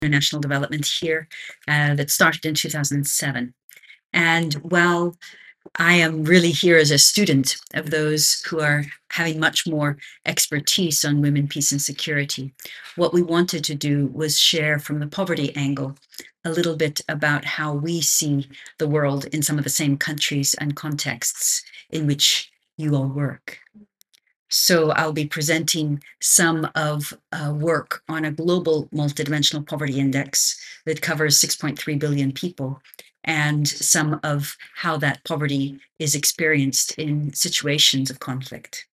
international development here that started in 2007. And while I am really here as a student of those who are having much more expertise on women, peace, and security, what we wanted to do was share from the poverty angle a little bit about how we see the world in some of the same countries and contexts in which you all work. So I'll be presenting some of work on a global multidimensional poverty index that covers 6.3 billion people, and some of how that poverty is experienced in situations of conflict.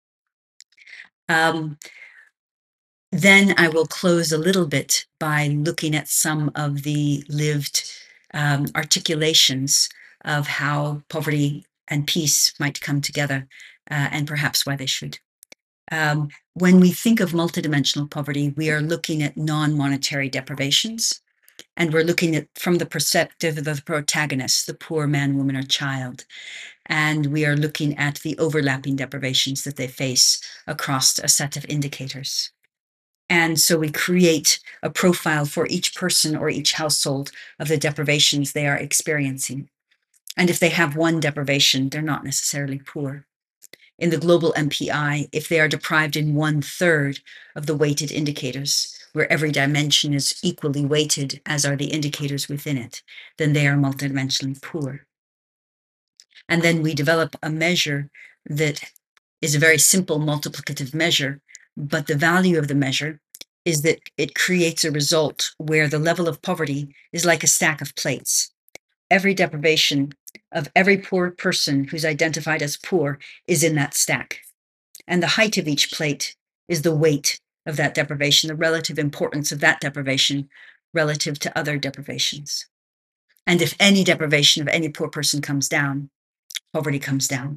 Then I will close a little bit by looking at some of the lived articulations of how poverty and peace might come together, and perhaps why they should. When we think of multidimensional poverty, we are looking at non-monetary deprivations, and we're looking at from the perspective of the protagonist, the poor man, woman, or child. And we are looking at the overlapping deprivations that they face across a set of indicators. And so we create a profile for each person or each household of the deprivations they are experiencing. And if they have one deprivation, they're not necessarily poor. In the global MPI, if they are deprived in 1/3 of the weighted indicators, where every dimension is equally weighted, as are the indicators within it, then they are multidimensionally poor. And then we develop a measure that is a very simple multiplicative measure, but the value of the measure is that it creates a result where the level of poverty is like a stack of plates. Every deprivation of every poor person who's identified as poor is in that stack. And the height of each plate is the weight of that deprivation, the relative importance of that deprivation relative to other deprivations. And if any deprivation of any poor person comes down, poverty comes down.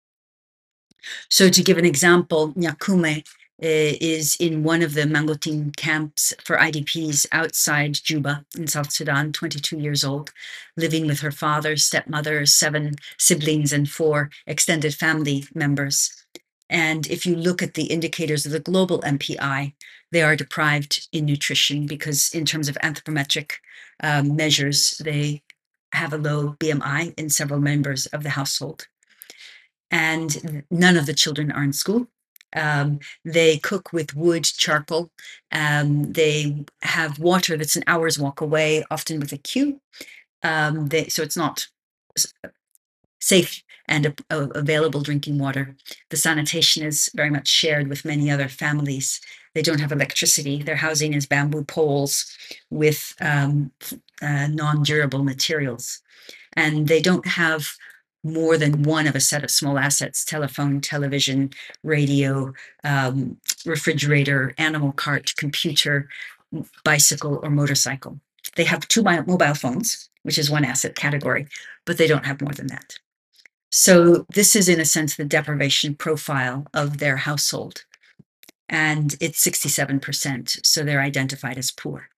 So to give an example, Nyakume is in one of the Mangotin camps for IDPs outside Juba in South Sudan, 22 years old, living with her father, stepmother, 7 siblings, and 4 extended family members. And if you look at the indicators of the global MPI, they are deprived in nutrition because in terms of anthropometric measures, they have a low BMI in several members of the household. And none of the children are in school. They cook with wood, charcoal. They have water that's an hour's walk away, often with a queue. So it's not safe and available drinking water. The sanitation is very much shared with many other families. They don't have electricity. Their housing is bamboo poles with non-durable materials. And they don't have more than one of a set of small assets: telephone, television, radio, refrigerator, animal cart, computer, bicycle, or motorcycle. They have 2 mobile phones, which is one asset category, but they don't have more than that. So this is, in a sense, the deprivation profile of their household. And it's 67%, so they're identified as poor.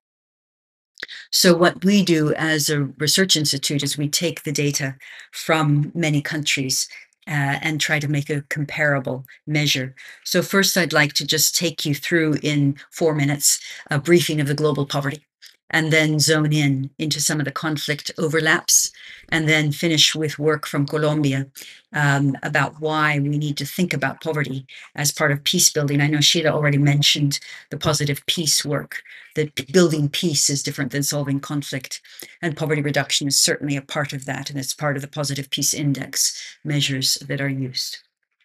So what we do as a research institute is we take the data from many countries and try to make a comparable measure. So first, I'd like to just take you through in 4 minutes a briefing of the global poverty, and then zone in into some of the conflict overlaps, and then finish with work from Colombia about why we need to think about poverty as part of peace building. I know Sheila already mentioned the positive peace work, that building peace is different than solving conflict, and poverty reduction is certainly a part of that, and it's part of the positive peace index measures that are used.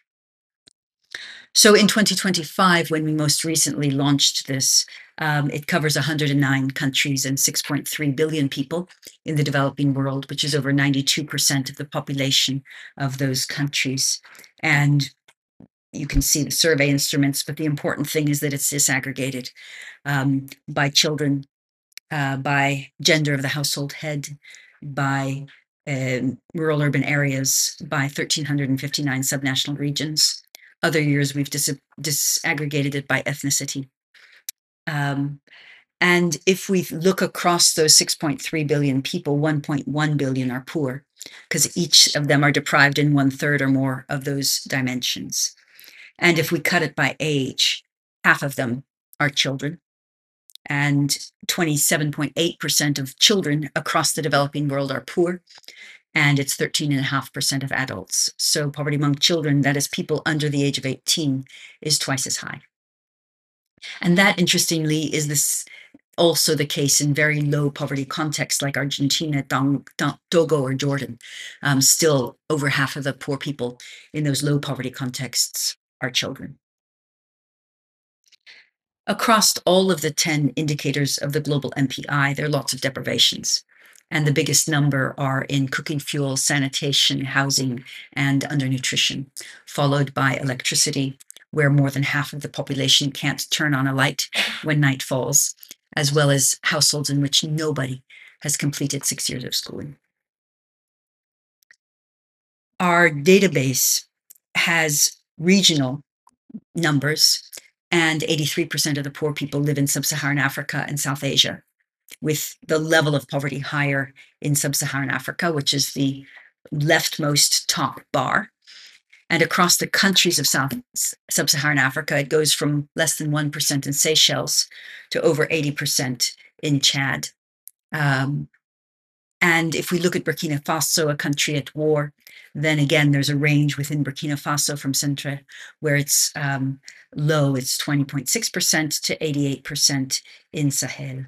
So in 2025, when we most recently launched this, it covers 109 countries and 6.3 billion people in the developing world, which is over 92% of the population of those countries. And you can see the survey instruments, but the important thing is that it's disaggregated by children, by gender of the household head, by rural urban areas, by 1,359 subnational regions. Other years, we've disaggregated it by ethnicity. And if we look across those 6.3 billion people, 1.1 billion are poor, because each of them are deprived in 1/3 or more of those dimensions. And if we cut it by age, half of them are children, and 27.8% of children across the developing world are poor, and it's 13.5% of adults. So poverty among children, that is people under the age of 18, is twice as high. And that, interestingly, is this also the case in very low poverty contexts like Argentina, Togo, or Jordan. Still, over half of the poor people in those low poverty contexts are children. Across all of the 10 indicators of the global MPI, there are lots of deprivations. And the biggest number are in cooking fuel, sanitation, housing, and undernutrition, followed by electricity, where more than half of the population can't turn on a light when night falls, as well as households in which nobody has completed 6 years of schooling. Our database has regional numbers, and 83% of the poor people live in sub-Saharan Africa and South Asia, with the level of poverty higher in sub-Saharan Africa, which is the leftmost top bar. And across the countries of sub-Saharan Africa, it goes from less than 1% in Seychelles to over 80% in Chad. And if we look at Burkina Faso, a country at war, then again, there's a range within Burkina Faso from Centre where it's low, it's 20.6% to 88% in Sahel.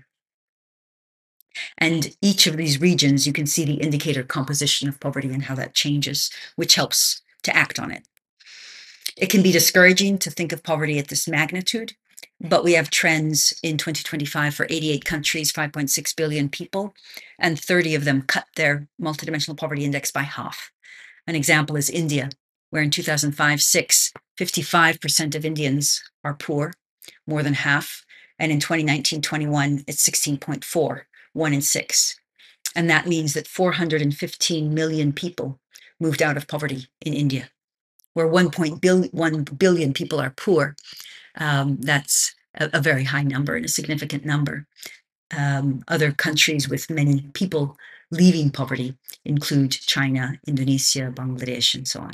And each of these regions, you can see the indicator composition of poverty and how that changes, which helps to act on it. It can be discouraging to think of poverty at this magnitude, but we have trends in 2025 for 88 countries, 5.6 billion people, and 30 of them cut their multidimensional poverty index by half. An example is India, where in 2005-6, 55% of Indians are poor, more than half, and in 2019-21, it's 16.4, 1 in 6. And that means that 415 million people moved out of poverty in India, where 1.1 billion people are poor. That's a very high number and a significant number. Other countries with many people leaving poverty include China, Indonesia, Bangladesh, and so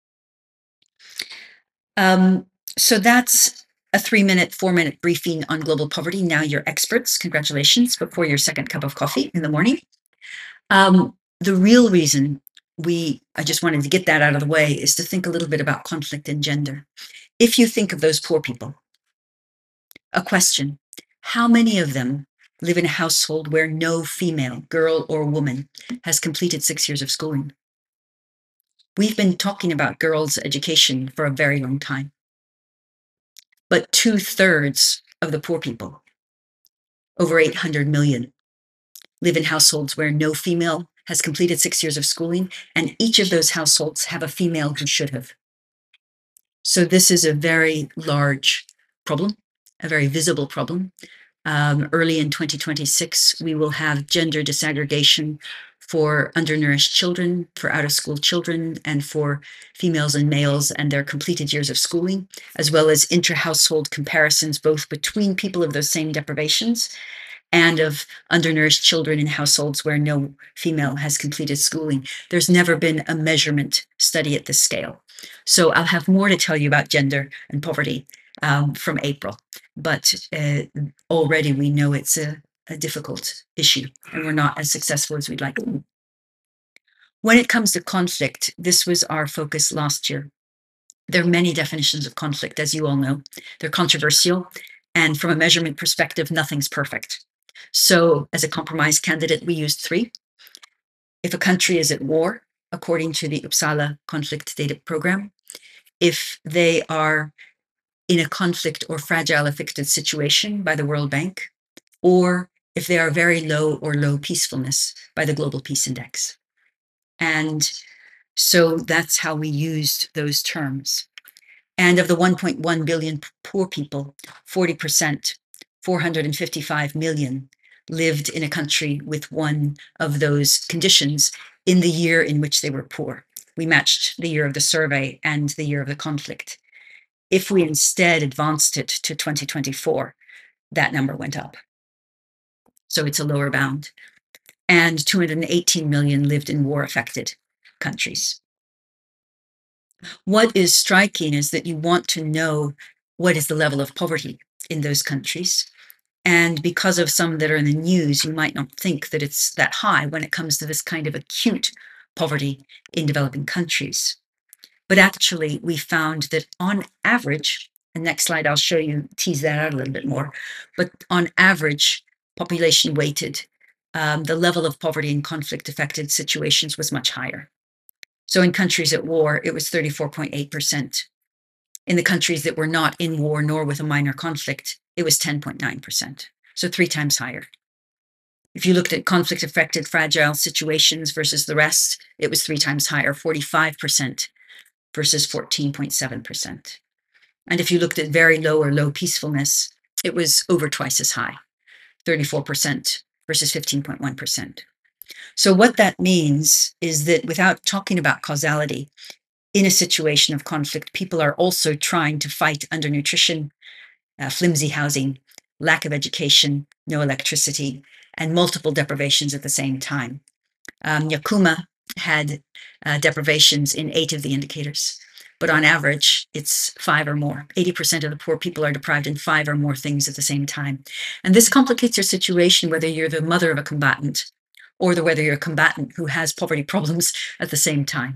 on. So that's a 3-minute, 4-minute briefing on global poverty. Now you're experts. Congratulations, before your second cup of coffee in the morning. The real reason I just wanted to get that out of the way is to think a little bit about conflict and gender. If you think of those poor people, a question: how many of them live in a household where no female, girl or woman, has completed 6 years of schooling? We've been talking about girls' education for a very long time. But 2/3 of the poor people, over 800 million, live in households where no female has completed 6 years of schooling, and each of those households have a female who should have. So this is a very large problem, a very visible problem. Early in 2026, we will have gender disaggregation for undernourished children, for out-of-school children, and for females and males and their completed years of schooling, as well as inter-household comparisons, both between people of those same deprivations and of undernourished children in households where no female has completed schooling. There's never been a measurement study at this scale. So I'll have more to tell you about gender and poverty from April, but already we know it's a difficult issue and we're not as successful as we'd like to be. When it comes to conflict, this was our focus last year. There are many definitions of conflict, as you all know. They're controversial, and from a measurement perspective, nothing's perfect. So as a compromise candidate, we used 3. If a country is at war, according to the Uppsala Conflict Data Program, if they are in a conflict or fragile affected situation by the World Bank, or if they are very low or low peacefulness by the Global Peace Index. And so that's how we used those terms. And of the 1.1 billion poor people, 40%, 455 million, lived in a country with one of those conditions in the year in which they were poor. We matched the year of the survey and the year of the conflict. If we instead advanced it to 2024, that number went up. So it's a lower bound. And 218 million lived in war-affected countries. What is striking is that you want to know what is the level of poverty in those countries. And because of some that are in the news, you might not think that it's that high when it comes to this kind of acute poverty in developing countries. But actually, we found that on average, and next slide, I'll show you, tease that out a little bit more, but on average, population weighted, the level of poverty in conflict affected situations was much higher. So in countries at war, it was 34.8%. In the countries that were not in war nor with a minor conflict, it was 10.9%. So 3 times higher. If you looked at conflict affected fragile situations versus the rest, it was 3 times higher, 45% versus 14.7%. And if you looked at very low or low peacefulness, it was over twice as high, 34% versus 15.1%. So what that means is that without talking about causality, in a situation of conflict, people are also trying to fight undernutrition, flimsy housing, lack of education, no electricity, and multiple deprivations at the same time. Nyakuma had deprivations in 8 of the indicators, but on average, it's 5 or more. 80% of the poor people are deprived in 5 or more things at the same time. And this complicates your situation, whether you're the mother of a combatant or whether you're a combatant who has poverty problems at the same time.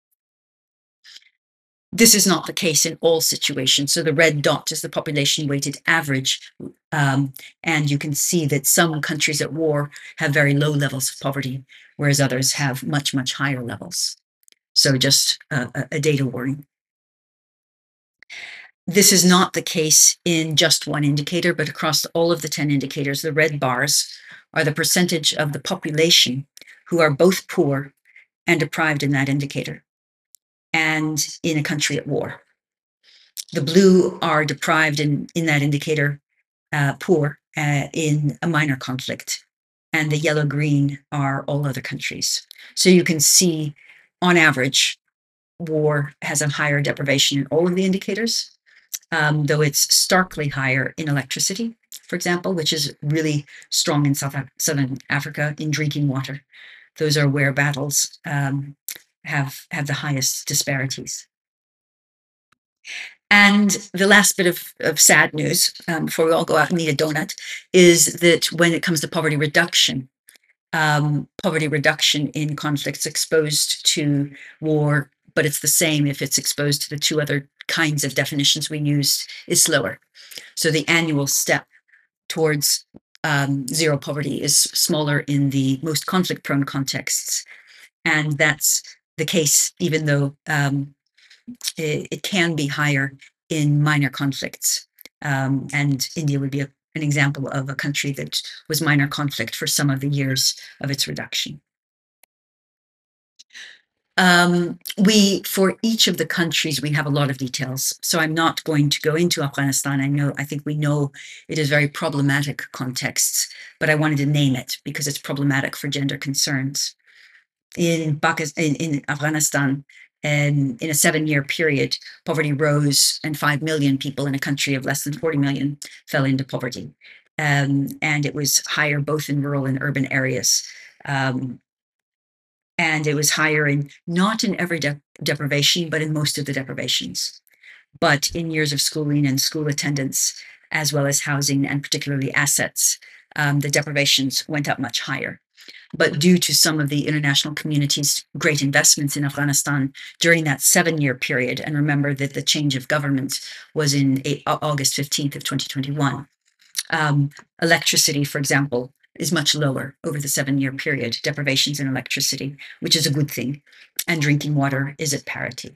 This is not the case in all situations. So the red dot is the population weighted average. And you can see that some countries at war have very low levels of poverty, whereas others have much, much higher levels. So just a data warning. This is not the case in just one indicator, but across all of the 10 indicators, the red bars are the percentage of the population who are both poor and deprived in that indicator and in a country at war. The blue are deprived in that indicator, poor in a minor conflict, and the yellow-green are all other countries. So you can see, on average, war has a higher deprivation in all of the indicators, though it's starkly higher in electricity, for example, which is really strong in Southern Africa in drinking water. Those are where battles have the highest disparities. And the last bit of sad news, before we all go out and eat a donut, is that when it comes to poverty reduction in conflicts exposed to war, but it's the same if it's exposed to the 2 other kinds of definitions we used, is slower. So the annual step towards zero poverty is smaller in the most conflict-prone contexts. And that's the case, even though it can be higher in minor conflicts. And India would be an example of a country that was minor conflict for some of the years of its reduction. For each of the countries, we have a lot of details. So I'm not going to go into Afghanistan. I think we know it is very problematic contexts, but I wanted to name it because it's problematic for gender concerns. In Afghanistan, in a 7-year period, poverty rose, and 5 million people in a country of less than 40 million fell into poverty. And it was higher both in rural and urban areas. And it was higher not in every deprivation, but in most of the deprivations. But in years of schooling and school attendance, as well as housing and particularly assets, the deprivations went up much higher. But due to some of the international community's great investments in Afghanistan during that 7-year period, and remember that the change of government was in August 15th of 2021, electricity, for example, is much lower over the 7-year period, deprivations in electricity, which is a good thing, and drinking water is at parity.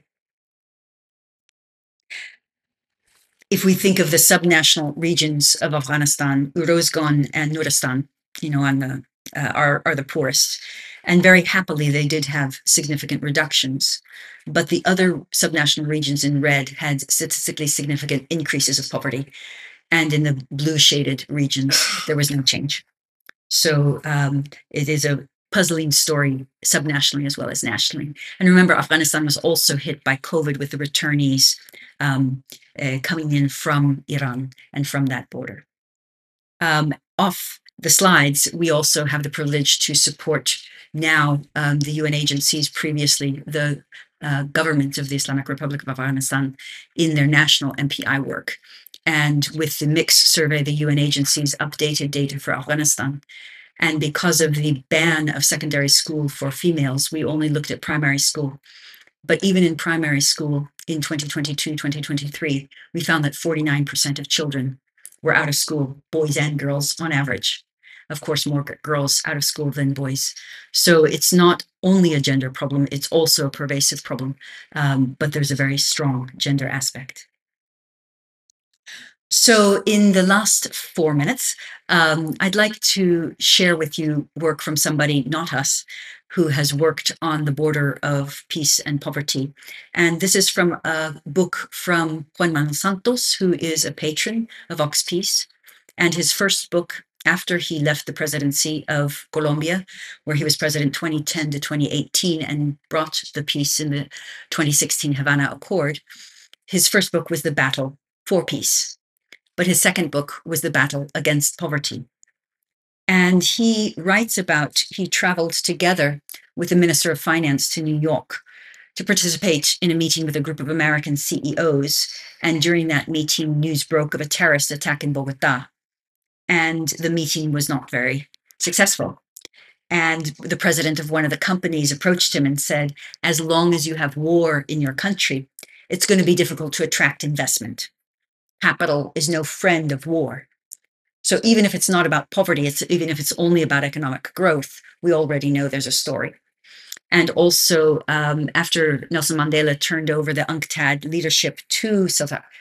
If we think of the subnational regions of Afghanistan, Uruzgan and Nuristan, are the poorest. And very happily, they did have significant reductions. But the other subnational regions in red had statistically significant increases of poverty. And in the blue shaded regions, there was no change. So it is a puzzling story subnationally as well as nationally. And remember, Afghanistan was also hit by COVID with the returnees coming in from Iran and from that border. Off the slides, we also have the privilege to support now the UN agencies, previously the government of the Islamic Republic of Afghanistan, in their national MPI work. and with the mixed survey, the UN agencies updated data for Afghanistan. And because of the ban of secondary school for females, we only looked at primary school. But even in primary school in 2022, 2023, we found that 49% of children were out of school, boys and girls on average. Of course, more girls out of school than boys. So it's not only a gender problem, it's also a pervasive problem, but there's a very strong gender aspect. So in the last 4 minutes, I'd like to share with you work from somebody, not us, who has worked on the border of peace and poverty. And this is from a book from Juan Manuel Santos, who is a patron of Ox Peace. And his first book, after he left the presidency of Colombia, where he was president 2010 to 2018 and brought the peace in the 2016 Havana Accord, his first book was The Battle for Peace. But his second book was The Battle Against Poverty. And he writes about, he traveled together with the Minister of Finance to New York to participate in a meeting with a group of American CEOs. And during that meeting, news broke of a terrorist attack in Bogota. And the meeting was not very successful. And the president of one of the companies approached him and said, as long as you have war in your country, it's going to be difficult to attract investment. Capital is no friend of war. So even if it's not about poverty, even if it's only about economic growth, we already know there's a story. And also, after Nelson Mandela turned over the UNCTAD leadership to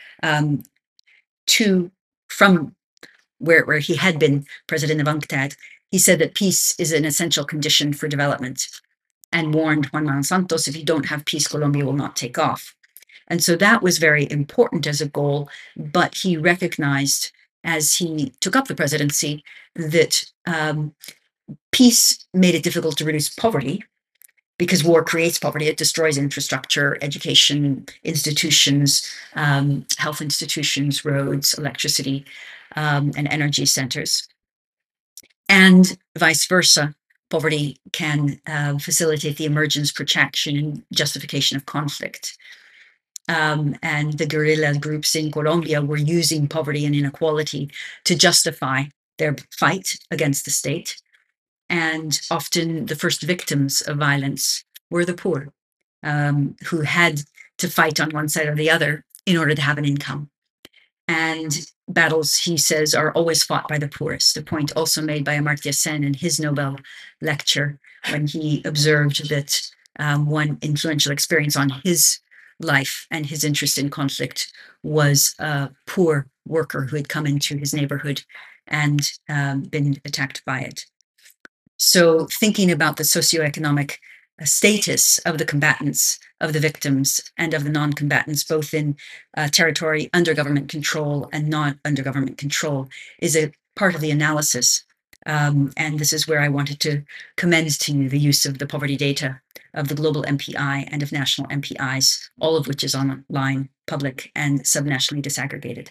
from where he had been president of UNCTAD, he said that peace is an essential condition for development, and warned Juan Manuel Santos, if you don't have peace, Colombia will not take off. And so that was very important as a goal, but he recognized as he took up the presidency that peace made it difficult to reduce poverty because war creates poverty. It destroys infrastructure, education, institutions, health institutions, roads, electricity, and energy centers. And vice versa, poverty can facilitate the emergence, protraction, and justification of conflict. And the guerrilla groups in Colombia were using poverty and inequality to justify their fight against the state. And often the first victims of violence were the poor, who had to fight on one side or the other in order to have an income. And battles, he says, are always fought by the poorest, a point also made by Amartya Sen in his Nobel lecture, when he observed that one influential experience on his life and his interest in conflict was a poor worker who had come into his neighborhood and been attacked by it. So thinking about the socioeconomic status of the combatants, of the victims, and of the non-combatants, both in territory under government control and not under government control, is a part of the analysis. And this is where I wanted to commend to you the use of the poverty data of the global MPI and of national MPIs, all of which is online, public, and subnationally disaggregated.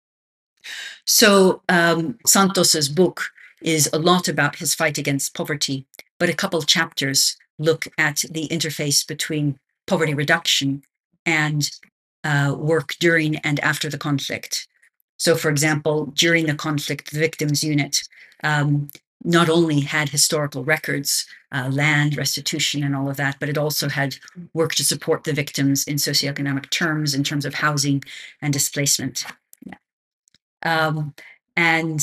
So Santos's book is a lot about his fight against poverty, but a couple chapters look at the interface between poverty reduction and work during and after the conflict. So, for example, during the conflict, the victims unit not only had historical records, land, restitution, and all of that, but it also had work to support the victims in socioeconomic terms, in terms of housing and displacement. And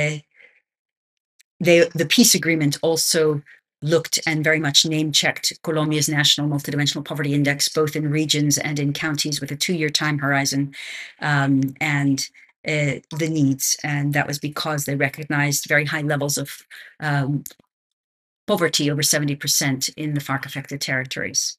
the peace agreement also looked and very much name-checked Colombia's national multidimensional poverty index, both in regions and in counties, with a 2-year time horizon, and the needs. And that was because they recognized very high levels of poverty, over 70% in the FARC-affected territories.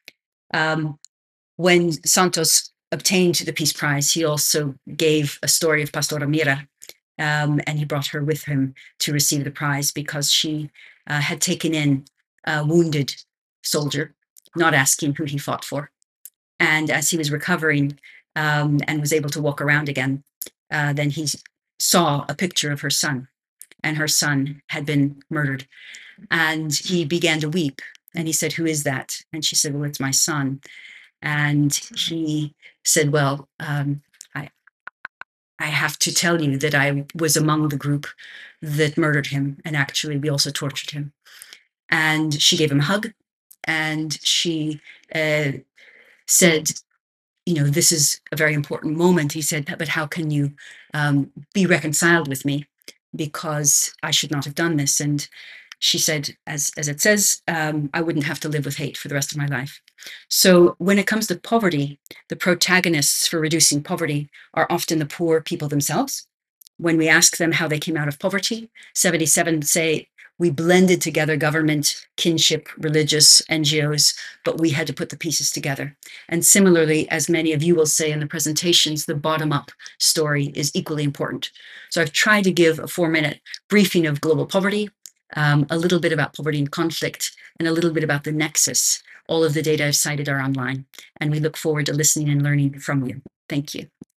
When Santos obtained the Peace Prize, he also gave a story of Pastora Mira, and he brought her with him to receive the prize because she had taken in a wounded soldier, not asking who he fought for. And as he was recovering and was able to walk around again, then he saw a picture of her son, and her son had been murdered. And he began to weep, and he said, "Who is that?" And she said, "Well, it's my son." And he said, "Well, I have to tell you that I was among the group that murdered him. And actually, we also tortured him. And she gave him a hug, and she uh, said, this is a very important moment. He said, but how can you be reconciled with me? Because I should not have done this. And she said, as it says, I wouldn't have to live with hate for the rest of my life. So when it comes to poverty, the protagonists for reducing poverty are often the poor people themselves. When we ask them how they came out of poverty, 77 say, we blended together government, kinship, religious, NGOs, but we had to put the pieces together. And similarly, as many of you will say in the presentations, the bottom-up story is equally important. So I've tried to give a 4-minute briefing of global poverty, a little bit about poverty and conflict, and a little bit about the nexus. All of the data I've cited are online, and we look forward to listening and learning from you. Thank you.